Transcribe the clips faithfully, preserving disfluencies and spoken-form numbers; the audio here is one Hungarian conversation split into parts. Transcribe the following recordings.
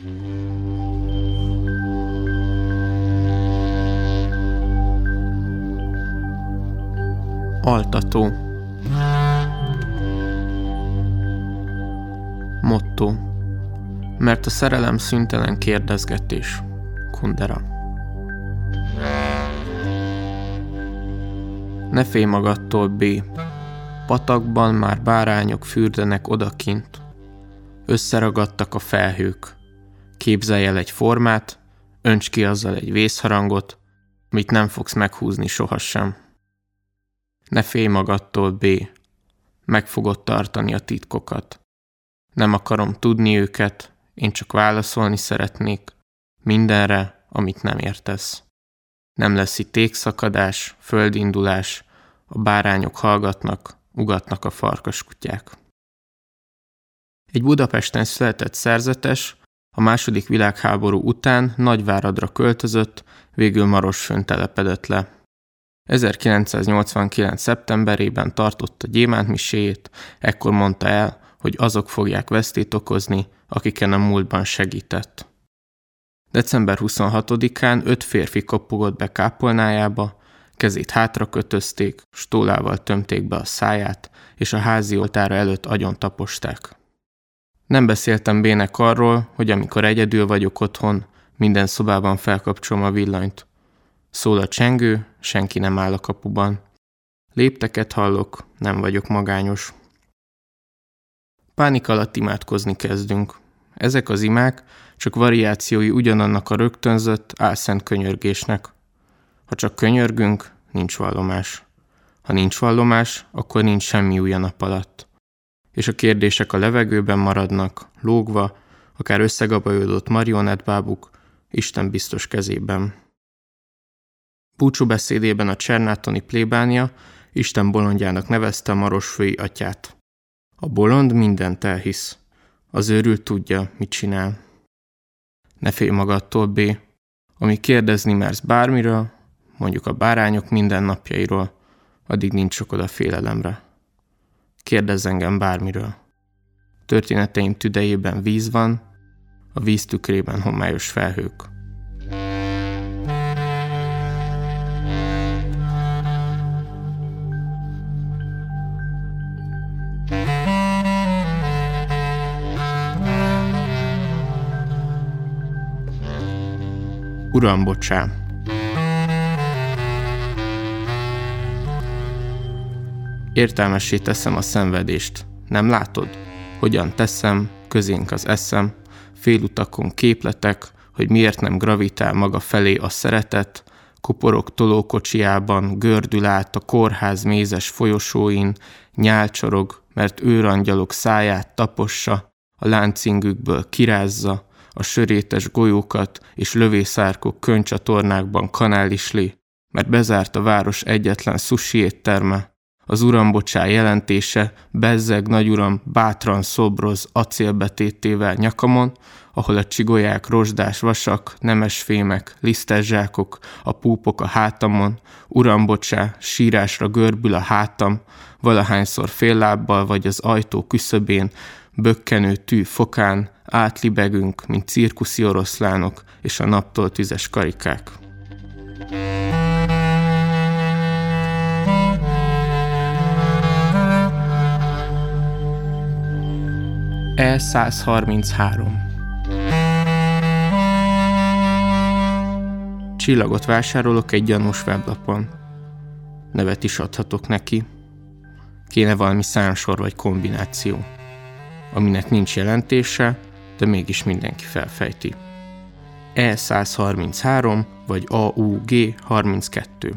Altató. Motto. Mert a szerelem szüntelen kérdezgetés. Kundera. Ne félj magadtól, B. Patakban már bárányok fürdenek odakint. Összeragadtak a felhők. Képzelj el egy formát, önts ki azzal egy vészharangot, amit nem fogsz meghúzni sohasem. Ne félj magadtól, B. Meg fogod tartani a titkokat. Nem akarom tudni őket, én csak válaszolni szeretnék mindenre, amit nem értesz. Nem lesz itt égszakadás, földindulás, a bárányok hallgatnak, ugatnak a farkaskutyák. Egy Budapesten született szerzetes a második világháború után Nagyváradra költözött, végül Marosfőn telepedett le. ezerkilencszáznyolcvankilenc. szeptemberében tartotta gyémántmiséjét, ekkor mondta el, hogy azok fogják vesztét okozni, akiken a múltban segített. december huszonhatodikán öt férfi kopogott be kápolnájába, kezét hátra kötözték, stólával tömték be a száját, és a házi oltára előtt agyon taposták. Nem beszéltem B-nek arról, hogy amikor egyedül vagyok otthon, minden szobában felkapcsolom a villanyt. Szól a csengő, senki nem áll a kapuban. Lépteket hallok, nem vagyok magányos. Pánik alatt imádkozni kezdünk. Ezek az imák csak variációi ugyanannak a rögtönzött, álszent könyörgésnek. Ha csak könyörgünk, nincs vallomás. Ha nincs vallomás, akkor nincs semmi új a nap alatt. És a kérdések a levegőben maradnak, lógva, akár összegabajodott marionettbábuk, Isten biztos kezében. Búcsúbeszédében a csernátoni plébánia Isten bolondjának nevezte a marosfői atyát. A bolond mindent elhisz. Az őrült tudja, mit csinál. Ne félj magadtól, B. Ami kérdezni mersz bármiről, mondjuk a bárányok mindennapjairól, addig nincs sok oda félelemre. Kérdezz engem bármiről. Történeteim tüdejében víz van, a víz tükrében homályos felhők. Uram, bocsá! Értelmessé teszem a szenvedést. Nem látod? Hogyan teszem, közénk az eszem, félutakon képletek, hogy miért nem gravitál maga felé a szeretet, kuporog tolókocsijában, gördül át a kórház mézes folyosóin, nyálcsorog, mert őrangyalok száját tapossa, a láncingükből kirázza, a sörétes golyókat és lövészárkok könycsatornákban kanálisli, mert bezárt a város egyetlen sushi étterme. Az uram bocsá jelentése, bezzeg nagyuram bátran szobroz acélbetétével nyakamon, ahol a csigolyák rozsdás vasak, nemes fémek, lisztes zsákok, a púpok a hátamon, uram bocsá, sírásra görbül a hátam, valahányszor fél lábbal vagy az ajtó küszöbén, bökkenő tű fokán, átlibegünk, mint cirkuszi oroszlánok és a naptól tüzes karikák. E száz harminchárom. Csillagot vásárolok egy gyanús weblapon. Nevet is adhatok neki. Kéne valami számsor vagy kombináció, aminek nincs jelentése, de mégis mindenki felfejti. E száz harminchárom vagy A U G harminckettő.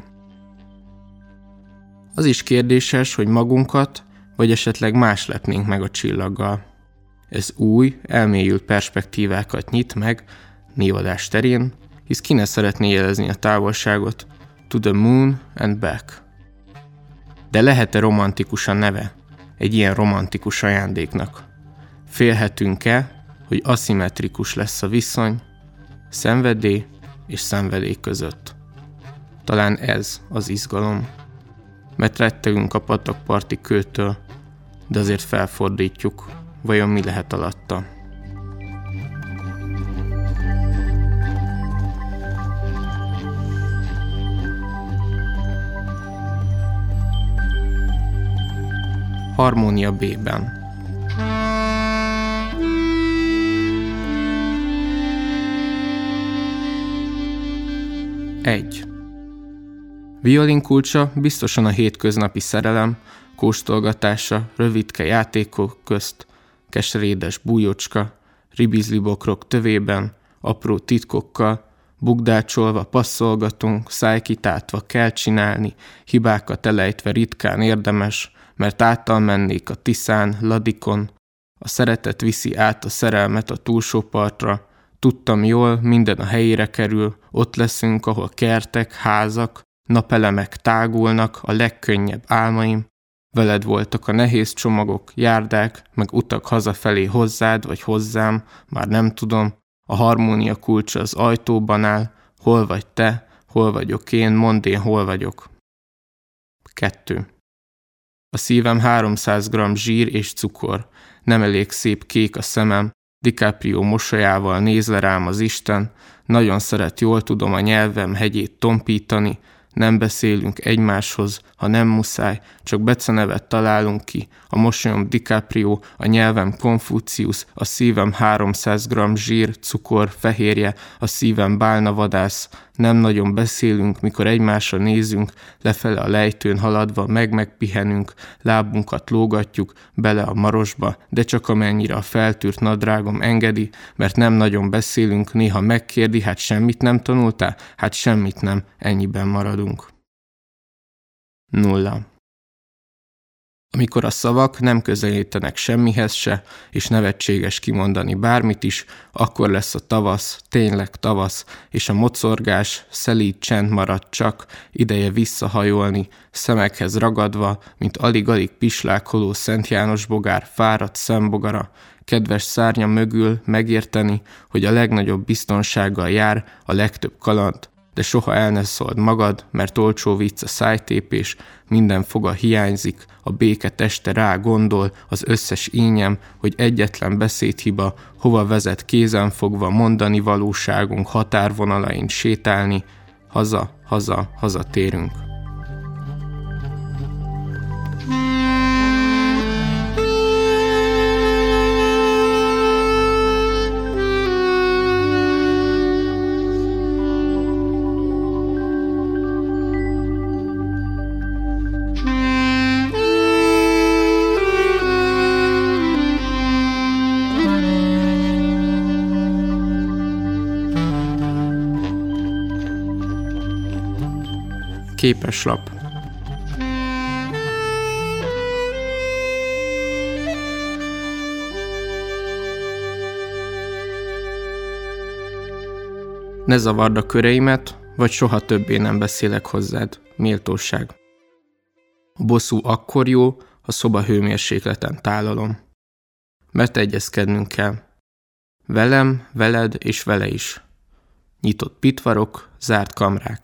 Az is kérdéses, hogy magunkat, vagy esetleg más lepnénk meg a csillaggal. Ez új, elmélyült perspektívákat nyit meg névadás terén, hisz ki ne szeretné jelezni a távolságot, to the moon and back. De lehet-e romantikus a neve egy ilyen romantikus ajándéknak? Félhetünk-e, hogy aszimmetrikus lesz a viszony szenvedély és szenvedély között? Talán ez az izgalom, mert rettegünk a patakparti kőtől, de azért felfordítjuk, vajon mi lehet alatta. Harmónia B-ben. egy. Violinkulcsa biztosan a hétköznapi szerelem, kóstolgatása, rövidke játékok közt, keserédes bújócska, ribizlibokrok tövében, apró titkokkal, bugdácsolva passzolgatunk, szájkitátva kell csinálni, hibákat elejtve ritkán érdemes, mert által mennék a Tiszán, Ladikon, a szeretet viszi át a szerelmet a túlsó partra, tudtam jól, minden a helyére kerül, ott leszünk, ahol kertek, házak, napelemek tágulnak, a legkönnyebb álmaim, veled voltak a nehéz csomagok, járdák, meg utak hazafelé hozzád vagy hozzám, már nem tudom, a harmónia kulcsa az ajtóban áll, hol vagy te, hol vagyok én, mondd én, hol vagyok. kettő. A szívem háromszáz gramm zsír és cukor, nem elég szép kék a szemem, DiCaprio mosolyával néz le rám az Isten, nagyon szeret, jól tudom a nyelvem hegyét tompítani, nem beszélünk egymáshoz, ha nem muszáj, csak becenevet találunk ki, a mosolyom DiCaprio, a nyelvem Konfuciusz, a szívem háromszáz gramm zsír, cukor, fehérje, a szívem bálnavadász, nem nagyon beszélünk, mikor egymásra nézünk, lefele a lejtőn haladva, meg-megpihenünk, lábunkat lógatjuk bele a marosba, de csak amennyire a feltűrt nadrágom engedi, mert nem nagyon beszélünk, néha megkérdi, hát semmit nem tanultál? Hát semmit nem, ennyiben maradunk. Nulla. Amikor a szavak nem közelítenek semmihez se, és nevetséges kimondani bármit is, akkor lesz a tavasz, tényleg tavasz, és a mocorgás, szelíd csend marad csak, ideje visszahajolni, szemekhez ragadva, mint alig-alig pislákoló Szent János bogár fáradt szembogara, kedves szárnya mögül megérteni, hogy a legnagyobb biztonsággal jár a legtöbb kaland, de soha el ne szóld magad, mert olcsó vicc a szájtépés, minden foga hiányzik, a béke teste rá gondol, az összes ínyem, hogy egyetlen beszédhiba, hova vezet kézenfogva mondani valóságunk határvonalain sétálni, haza, haza, hazatérünk. Képeslap. Ne zavard a köreimet, vagy soha többé nem beszélek hozzád. Méltóság. A bosszú akkor jó, ha szoba hőmérsékleten tálalom. Mert egyezkednünk kell. Velem, veled és vele is. Nyitott pitvarok, zárt kamrák.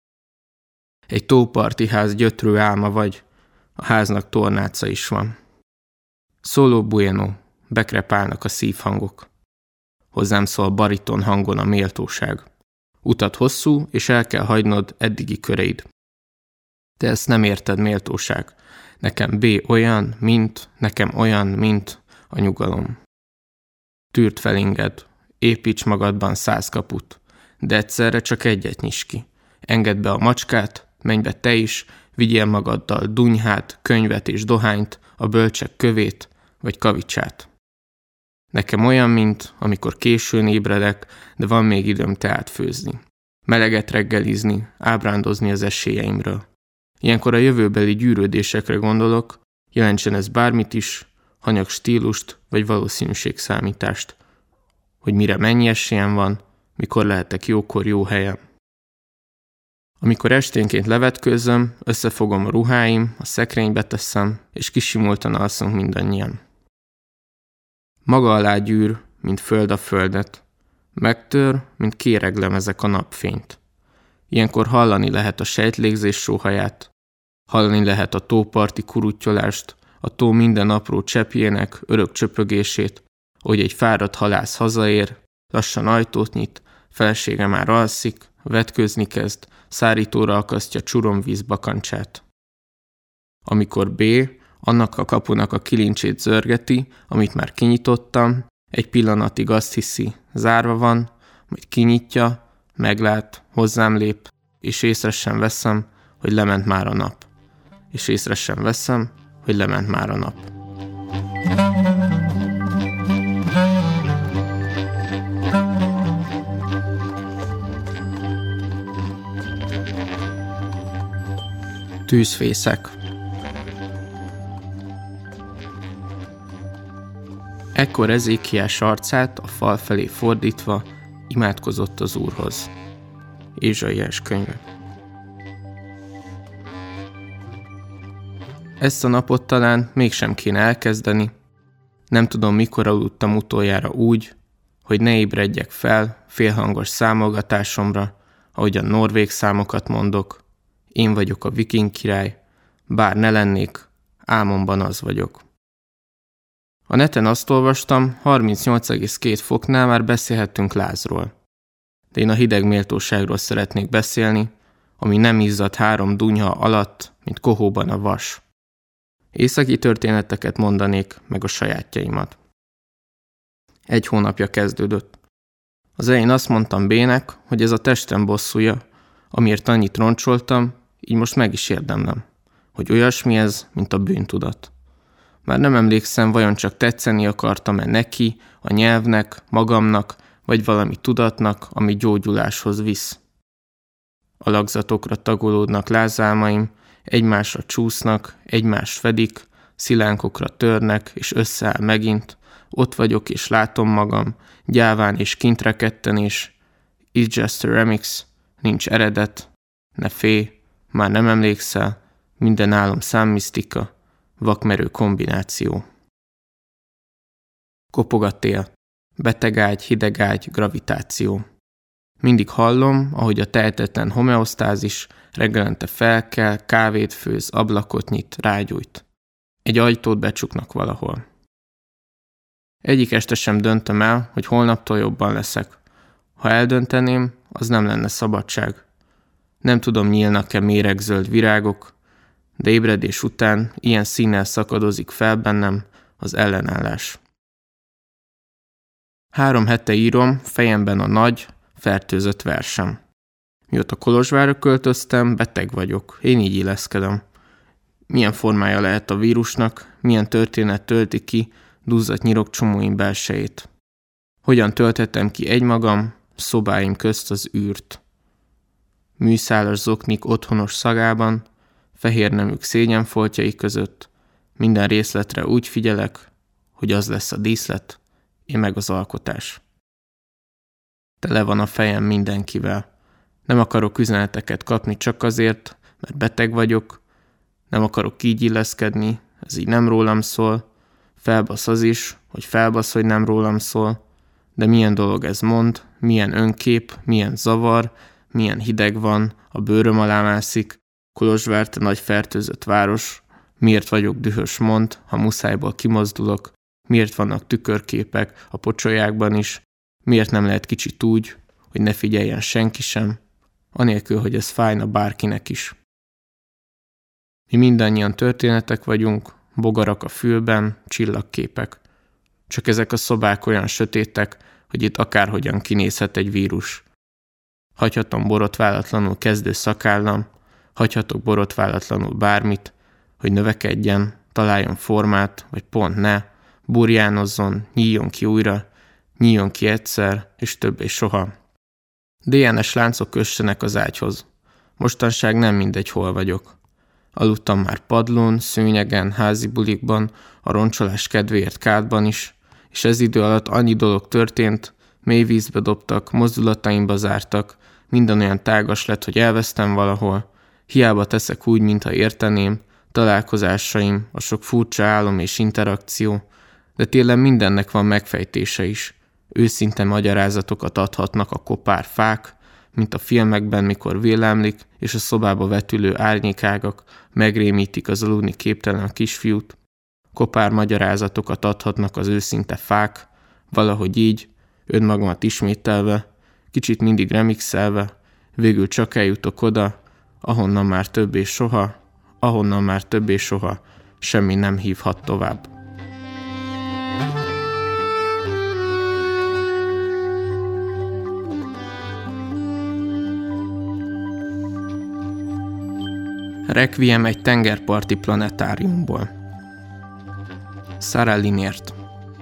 Egy tóparti ház gyötrő álma vagy, a háznak tornáca is van. Solo bueno, bekrepálnak a szívhangok. Hozzám szól bariton hangon a méltóság. Utat hosszú, és el kell hagynod eddigi köreid. Te ezt nem érted, méltóság. Nekem B olyan, mint, nekem olyan, mint a nyugalom. Tűrt felinged, építs magadban száz kaput, de egyszerre csak egyet nyisd ki. Engedd be a macskát, menj be te is, vigyél magaddal dunyhát, könyvet és dohányt, a bölcsek kövét vagy kavicsát. Nekem olyan, mint amikor későn ébredek, de van még időm teát főzni. Meleget reggelizni, ábrándozni az esélyeimről. Ilyenkor a jövőbeli gyűrődésekre gondolok, jelentsen ez bármit is, hanyag stílust vagy valószínűségszámítást. Hogy mire mennyi esélyem van, mikor lehetek jókor jó helyen. Amikor esténként levetkőzöm, összefogom a ruháim, a szekrénybe teszem, és kisimultan alszunk mindannyian. Maga alá gyűr, mint föld a földet. Megtör, mint kéreglemezek a napfényt. Ilyenkor hallani lehet a sejtlégzés sóhaját, hallani lehet a tóparti kuruttyolást, a tó minden apró cseppjének örök csöpögését, hogy egy fáradt halász hazaér, lassan ajtót nyit, felesége már alszik, vetkőzni kezd, szárítóra akasztja csuromvíz bakancsát. Amikor B, Annak a kapunak a kilincsét zörgeti, amit már kinyitottam, egy pillanatig azt hiszi, zárva van, majd kinyitja, meglát, hozzám lép, és észre sem veszem, hogy lement már a nap. És észre sem veszem, hogy lement már a nap. Tűzfészek. Ekkor Ezékiás arcát a fal felé fordítva imádkozott az Úrhoz. Ézsaiás könyve. Ezt a napot talán mégsem kéne elkezdeni. Nem tudom, mikor aludtam utoljára úgy, hogy ne ébredjek fel félhangos számolgatásomra, ahogy a norvég számokat mondok. Én vagyok a viking király, bár ne lennék, álmomban az vagyok. A neten azt olvastam, harmincnyolc egész két foknál már beszélhettünk lázról. De én a hideg méltóságról szeretnék beszélni, ami nem izzadt három dunyha alatt, mint kohóban a vas. Északi történeteket mondanék, meg a sajátjaimat. Egy hónapja kezdődött. Az elején azt mondtam Bének, hogy ez a testem bosszúja, amiért annyit roncsoltam, így most meg is érdemlem, hogy olyasmi ez, mint a bűntudat. Már nem emlékszem, vajon csak tetszeni akartam-e neki, a nyelvnek, magamnak, vagy valami tudatnak, ami gyógyuláshoz visz. A lagzatokra tagolódnak lázálmaim, egymásra csúsznak, egymást fedik, szilánkokra törnek, és összeáll megint. Ott vagyok, és látom magam, gyáván és kintreketten is. It's just a remix, nincs eredet, ne félj, már nem emlékszel, minden álom számmisztika, vakmerő kombináció. Kopog a tél, betegágy, hidegágy, gravitáció. Mindig hallom, ahogy a tehetetlen homeosztázis reggelente felkel, kávét főz, ablakot nyit, rágyújt. Egy ajtót becsuknak valahol. Egyik este sem döntöm el, hogy holnaptól jobban leszek. Ha eldönteném, az nem lenne szabadság. Nem tudom, nyílnak-e méregzöld virágok, de ébredés után ilyen színnel szakadozik fel bennem az ellenállás. Három hete írom fejemben a nagy, fertőzött versem. Mióta Kolozsvárra költöztem, beteg vagyok, én így illeszkedem. Milyen formája lehet a vírusnak, milyen történet tölti ki duzzadt nyirokcsomóim belsejét. Hogyan tölthetem ki egymagam, szobáim közt az űrt. Műszálas zoknik otthonos szagában, fehér nemük szégyenfoltjai között, minden részletre úgy figyelek, hogy az lesz a díszlet, én meg az alkotás. Tele van a fejem mindenkivel. Nem akarok üzeneteket kapni csak azért, mert beteg vagyok, nem akarok így illeszkedni, ez így nem rólam szól, felbasz az is, hogy felbasz, hogy nem rólam szól, de milyen dolog ez mond, milyen önkép, milyen zavar, milyen hideg van, a bőröm alá mászik, Kolozsvár, te nagy fertőzött város, miért vagyok dühös mond, ha muszájból kimozdulok, miért vannak tükörképek a pocsolyákban is, miért nem lehet kicsit úgy, hogy ne figyeljen senki sem, anélkül, hogy ez fájna bárkinek is. Mi mindannyian történetek vagyunk, bogarak a fülben, csillagképek. Csak ezek a szobák olyan sötétek, hogy itt akárhogyan kinézhet egy vírus. Hagyhatom borotválatlanul kezdő szakállam, hagyhatok borotválatlanul bármit, hogy növekedjen, találjon formát, vagy pont ne, burjánozzon, nyíljon ki újra, nyíljon ki egyszer, és többé soha. dé en es láncok kössenek az ágyhoz. Mostanság nem mindegy, hol vagyok. Aludtam már padlón, szőnyegen, házi bulikban, a roncsolás kedvéért kádban is, és ez idő alatt annyi dolog történt, mély vízbe dobtak, mozdulataimba zártak, minden olyan tágas lett, hogy elvesztem valahol, hiába teszek úgy, mintha érteném, találkozásaim, a sok furcsa álom és interakció, de tényleg mindennek van megfejtése is. Őszinte magyarázatokat adhatnak a kopár fák, mint a filmekben, mikor villámlik, és a szobába vetülő árnyékágak megrémítik az aludni képtelen kisfiút. Kopár magyarázatokat adhatnak az őszinte fák, valahogy így, önmagamat ismételve, kicsit mindig remixelve, végül csak eljutok oda, ahonnan már többé soha, ahonnan már többé soha, semmi nem hívhat tovább. Requiem egy tengerparti planetáriumból. Sarah Liniert.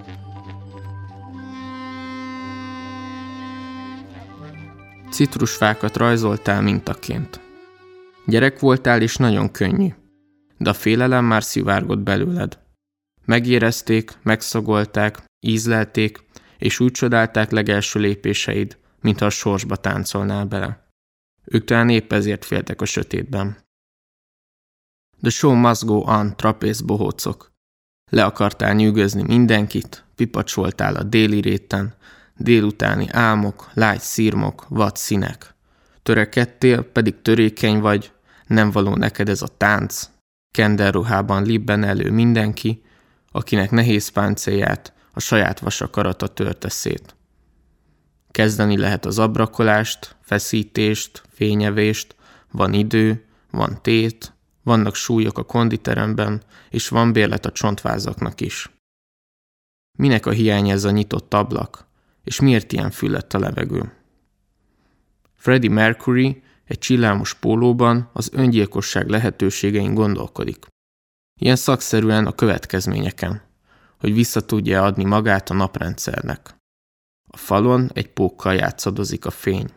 Citrusfákat rajzoltál mintaként. Gyerek voltál és nagyon könnyű, de a félelem már szivárgott belőled. Megérezték, megszagolták, ízlelték, és úgy csodálták legelső lépéseid, mintha a sorsba táncolnál bele. Ők talán épp ezért féltek a sötétben. The show must go on, trapéz bohócok. Le akartál nyűgözni mindenkit, pipacsoltál a déli réten, délutáni álmok, lágy szirmok, vad színek. Törekedtél, pedig törékeny vagy, nem való neked ez a tánc. Kenderruhában libben elő mindenki, akinek nehéz páncélját a saját vasakarata törte szét. Kezdeni lehet az abrakolást, feszítést, fényevést, van idő, van tét, vannak súlyok a konditeremben, és van bérlet a csontvázaknak is. Minek a hiány ez a nyitott ablak, és miért ilyen füllett a levegő? Freddie Mercury egy csillámos pólóban az öngyilkosság lehetőségein gondolkodik. Ilyen szakszerűen a következményeken, hogy vissza tudja adni magát a naprendszernek. A falon egy pókkal játszadozik a fény.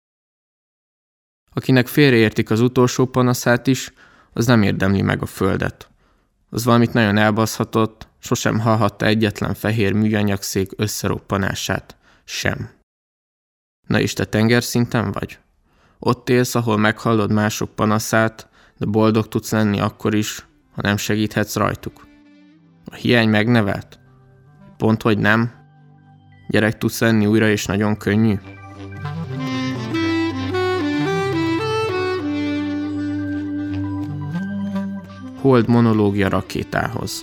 Akinek félreértik az utolsó panaszát is, az nem érdemli meg a földet. Az valamit nagyon elbaszhatott, sosem hallhatta egyetlen fehér műanyagszék összeroppanását. Sem. Na és te tengerszinten vagy? Ott élsz, ahol meghallod mások panaszát, de boldog tudsz lenni akkor is, ha nem segíthetsz rajtuk. A hiány megnevelt? Pont, hogy nem? Gyerek tudsz lenni újra, és nagyon könnyű? Hold monológia rakétához.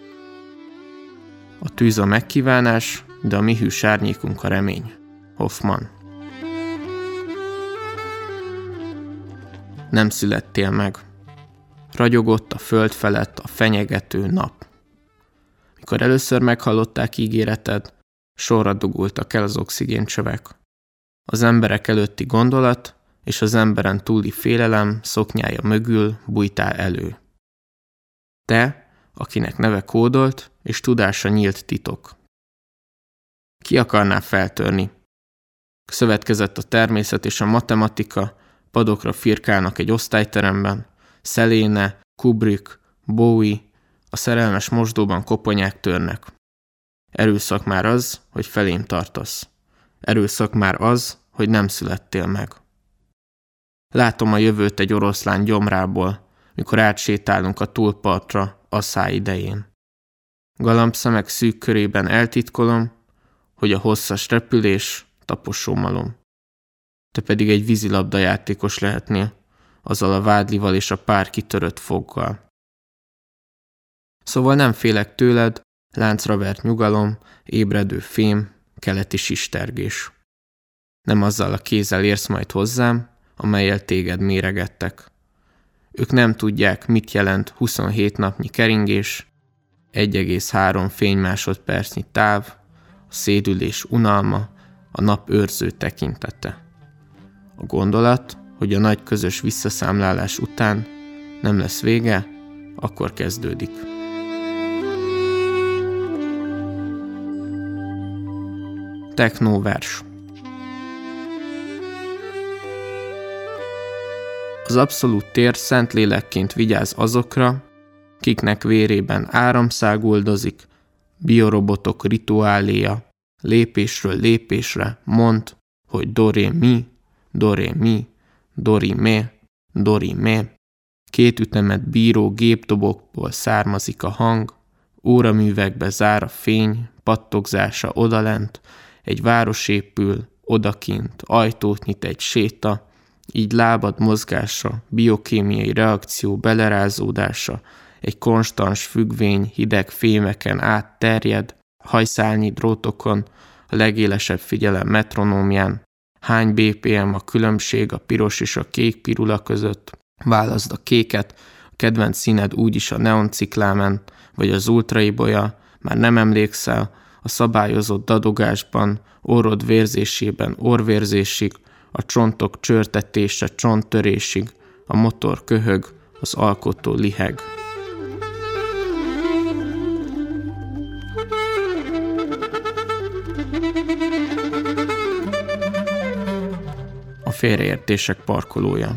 A tűz a megkívánás, de a mi hűs árnyékunk a remény. Hoffman. Nem születtél meg. Ragyogott a föld felett a fenyegető nap. Mikor először meghallották ígéreted, sorra dugultak el az oxigéncsövek. Az emberek előtti gondolat és az emberen túli félelem szoknyája mögül bújtál elő. Te, akinek neve kódolt, és tudása nyílt titok. Ki akarná feltörni? Szövetkezett a természet és a matematika, padokra firkálnak egy osztályteremben, Szeléne, Kubrick, Bowie, a szerelmes mosdóban koponyák törnek. Erőszak már az, hogy felém tartasz. Erőszak már az, hogy nem születtél meg. Látom a jövőt egy oroszlán gyomrából, mikor átsétálunk a túlpartra asszály idején. Galambszemek szűk körében eltitkolom, hogy a hosszas repülés taposómalom. Te pedig egy vízilabda játékos lehetnél, azzal a vádlival és a pár kitörött foggal. Szóval nem félek tőled, láncra vert nyugalom, ébredő fém, keleti sistergés. Nem azzal a kézzel érsz majd hozzám, amellyel téged méregettek. Ők nem tudják, mit jelent huszonhét napnyi keringés, egy egész három fénymásodpercnyi táv, a szédülés unalma, a nap őrző tekintete. A gondolat, hogy a nagy közös visszaszámlálás után nem lesz vége, akkor kezdődik. Technóvers. Az abszolút tér szent lélekként vigyáz azokra, kiknek vérében áram száguldozik, biorobotok rituáléja, lépésről lépésre mond, hogy doré mi, doré mi, dori mé, dori mé. Két ütemet bíró gépdobokból származik a hang, óraművekbe zár a fény, pattogzása odalent, egy város épül, odakint, ajtót nyit egy séta, így lábad mozgása, biokémiai reakció belerázódása, egy konstans függvény hideg fémeken át terjed, hajszálnyi drótokon, a legélesebb figyelem metronómján, hány bé pé em a különbség a piros és a kék pirula között, válaszd a kéket, a kedvenc színed úgyis a neonciklámen, vagy az ultraibolya, már nem emlékszel, a szabályozott dadogásban, orrod vérzésében orvérzésig, a csontok csörtetése csonttörésig, a motor köhög, az alkotó liheg. A félreértések parkolója.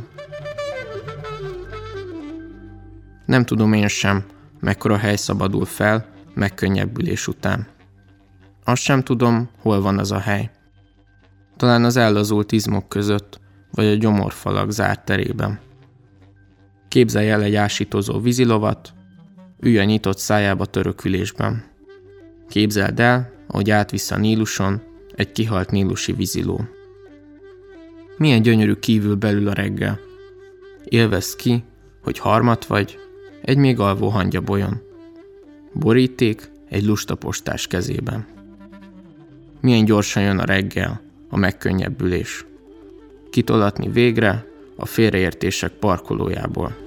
Nem tudom én sem, mekkora hely szabadul fel megkönnyebbülés után. Azt sem tudom, hol van az a hely. Talán az ellazult izmok között, vagy a gyomorfalak zárt terében. Képzelj el egy ásítozó vízilovat, ülj a nyitott szájába törökülésben. Képzeld el, ahogy átvisz a Níluson egy kihalt nílusi víziló. Milyen gyönyörű kívül belül a reggel. Élvezd ki, hogy harmat vagy, egy még alvó hangyabolyon. Boríték egy lusta postás kezében. Milyen gyorsan jön a reggel, a megkönnyebbülés. Kitolatni végre a félreértések parkolójából.